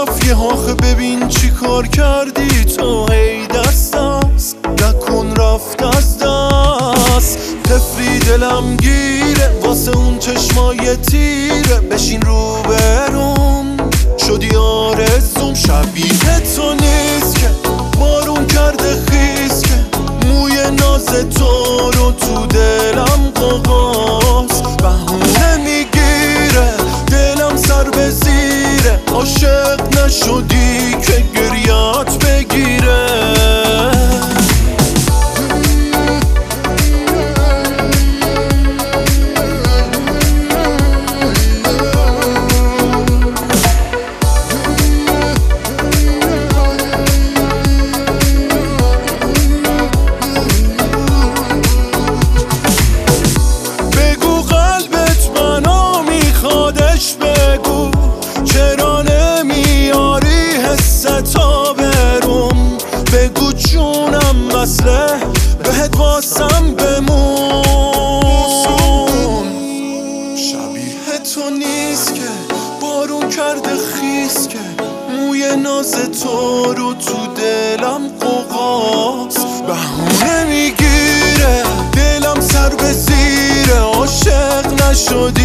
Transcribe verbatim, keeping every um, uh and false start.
رفت یه آخه ببین چی کار کردی تو، هی دست دست نکن رفت از دست. طفلی دلم گیره واسه اون چشمای تیره، بشین رو برون شدی آرزوم. شبیه تو نیست که بارون کرده خیز که، موی ناز تو رو تو دلم قوقاست. بهونه میگیره دلم سر به زیره، عاشق نشدی که گریات بگیره. بگو چرا نمیاری حستا برون، بگو جونم مسله بهت واسم بمون. شبیه تو نیست که بارون کرده خیس که، موی ناز تو رو تو دلم قوقاست. بهونه میگیره دلم سر به زیره، عاشق نشدی